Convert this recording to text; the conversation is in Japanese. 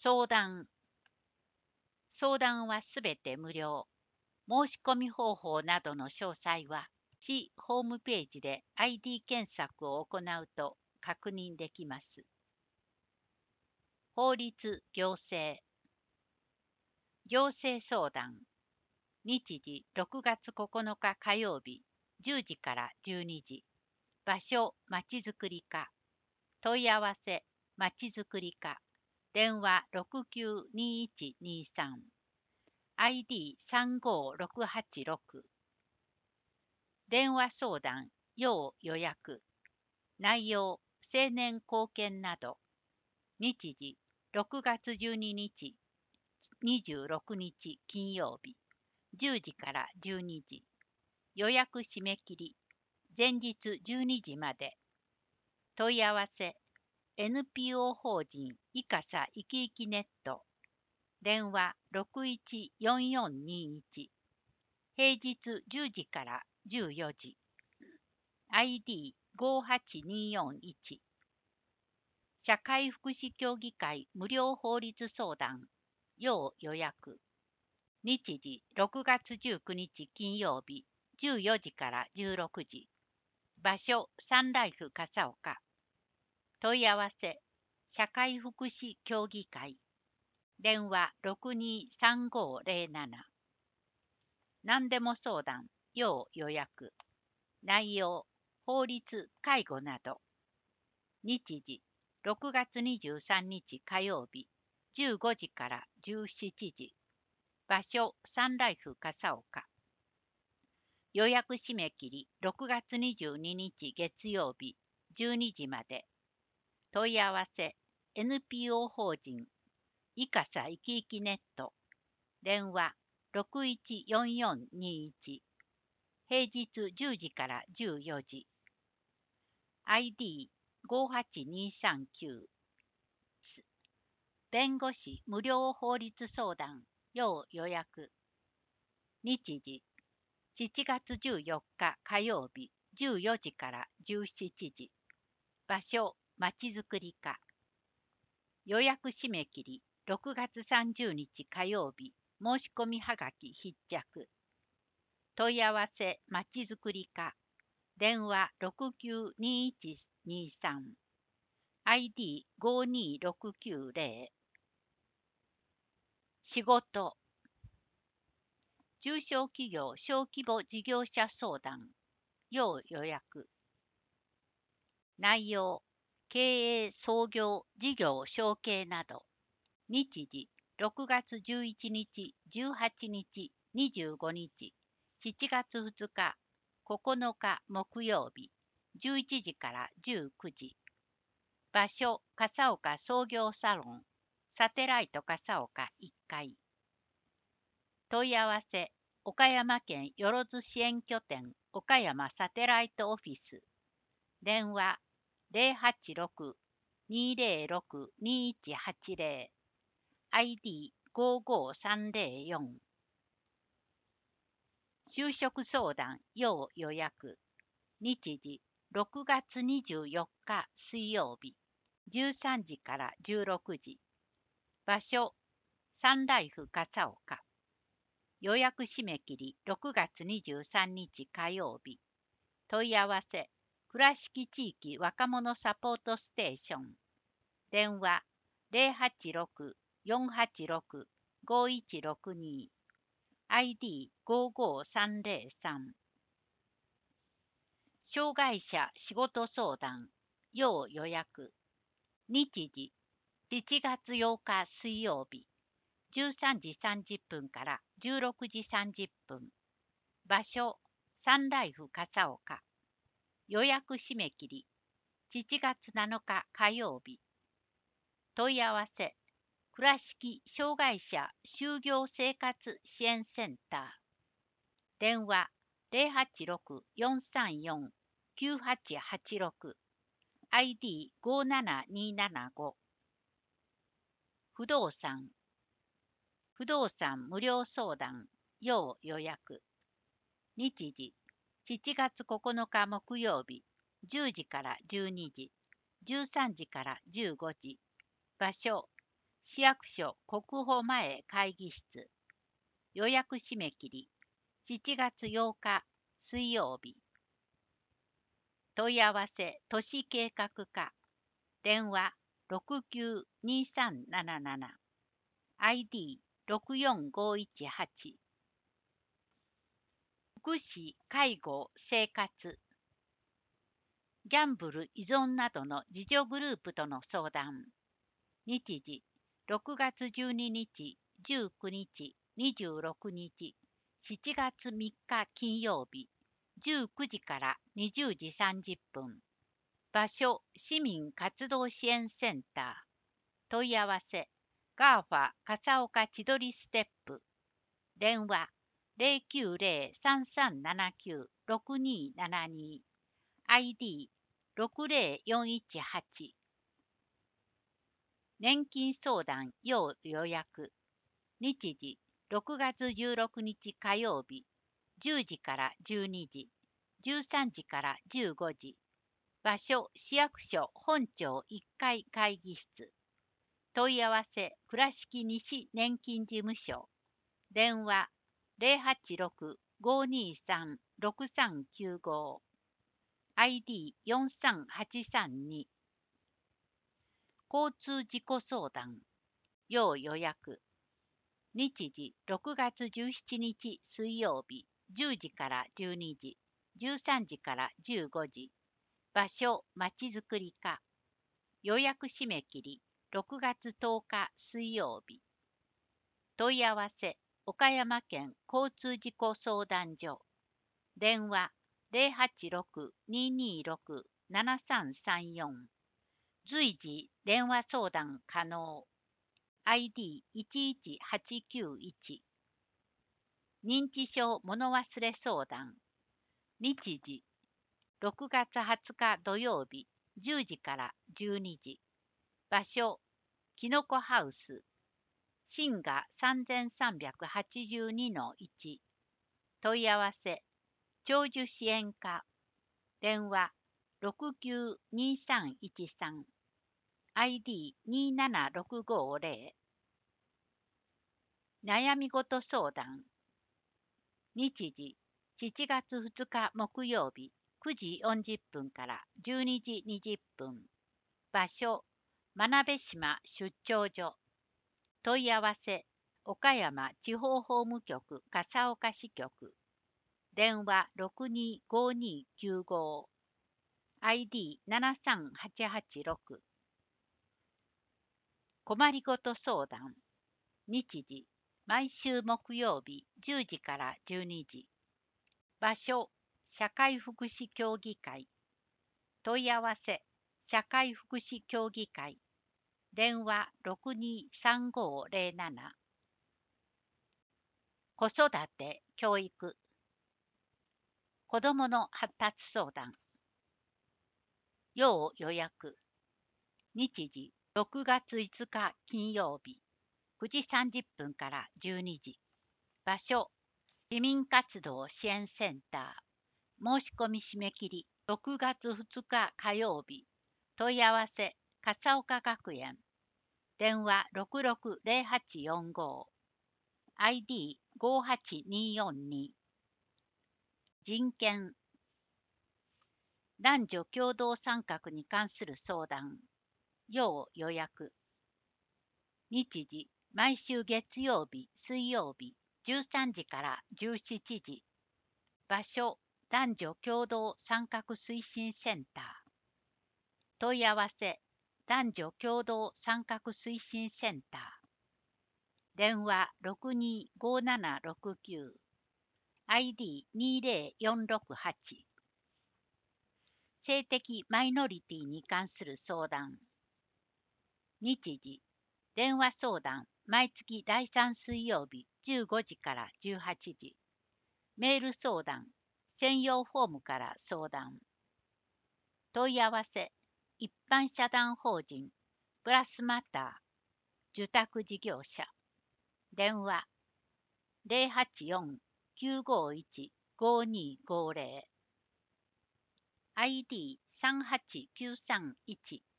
相談。相談はすべて無料。申し込み方法などの詳細は、市ホームページで ID 検索を行うと確認できます。法律行政。行政相談。日時6月9日火曜日10時から12時。場所まちづくり課。問い合わせまちづくり課。電話692123。ID35686。電話相談、要予約。内容、青年貢献など。日時、6月12日、26日金曜日、10時から12時。予約締め切り、前日12時まで。問い合わせ、NPO 法人いかさいきいきネット。電話614421。平日10時から14時。ID58241。社会福祉協議会無料法律相談。要予約。日時6月19日金曜日14時から16時。場所サンライフ笠岡。問い合わせ社会福祉協議会。電話623507。何でも相談、要予約。内容、法律、介護など。日時、6月23日火曜日、15時から17時。場所、サンライフ笠岡。予約締め切り、6月22日月曜日、12時まで。問い合わせ、NPO 法人いかさいきいきネット。電話614421。平日10時から14時。ID58239。弁護士無料法律相談、要予約。日時、7月14日火曜日14時から17時。場所、まちづくり課。予約締め切り、6月30日火曜日、申し込みはがき必着。問い合わせまちづくり課。電話692123。ID52690。仕事。中小企業小規模事業者相談。要予約。内容。経営創業事業承継など。日時6月11日18日25日7月2日9日木曜日11時から19時。場所笠岡創業サロンサテライト笠岡1階。問い合わせ岡山県よろず支援拠点岡山サテライトオフィス。電話086-206-2180。ID55304。就職相談要予約。日時6月24日水曜日13時から16時。場所サンライフ笠岡。予約締め切り6月23日火曜日。問い合わせ倉敷地域若者サポートステーション。電話086-486-5162。ID55303。障害者仕事相談、要予約。日時7月8日水曜日、13時30分から16時30分。場所、サンライフ笠岡。予約締め切り、7月7日火曜日。問い合わせ、倉敷障害者就業生活支援センター。電話086-434-9886。ID57275。不動産。不動産無料相談、要予約。日時7月9日木曜日、10時から12時、13時から15時。場所、 市役所国保前会議室。予約締め切り7月8日水曜日。問い合わせ都市計画課。電話692377。ID64518。福祉、介護、生活。ギャンブル依存などの自助グループとの相談。日時6月12日、19日、26日、7月3日金曜日、19時から20時30分。場所、市民活動支援センター。問い合わせ、ガーファ笠岡千鳥ステップ。電話、090-3379-6272。ID60418。年金相談要予約。日時6月16日火曜日、10時から12時、13時から15時。場所、市役所本庁1階会議室。問い合わせ、倉敷西年金事務所。電話、086-523-6395。ID43832。交通事故相談要予約。日時6月17日水曜日、10時から12時、13時から15時。場所、まちづくり課。予約締め切り6月10日水曜日。問い合わせ、岡山県交通事故相談所。電話086-226-7334。随時電話相談可能。ID11891。認知症物忘れ相談。日時6月20日土曜日、10時から12時。場所、きのこハウス。新賀3382-1。問い合わせ、長寿支援課。電話、692313。ID27650。悩み事相談。日時、7月2日木曜日、9時40分から12時20分。場所、真鍋島出張所。問い合わせ、岡山地方法務局笠岡支局。電話625295。ID73886。困りごと相談。日時、毎週木曜日10時から12時。場所、社会福祉協議会。問い合わせ、社会福祉協議会。電話623507。子育て、教育。子どもの発達相談。要予約。日時、6月5日金曜日、9時30分から12時。場所、市民活動支援センター。申し込み締め切り、6月2日火曜日。問い合わせ、笠岡学園。電話660845。ID58242。人権。男女共同参画に関する相談。要予約。日時、毎週月曜日、水曜日、13時から17時。場所、男女共同参画推進センター。問い合わせ、男女共同参画推進センター。電話625769。ID20468。性的マイノリティに関する相談。日時、電話相談、毎月第3水曜日15時から18時。メール相談、専用フォームから相談。問い合わせ、一般社団法人、プラスマター、受託事業者。電話、084-951-5250。ID38931。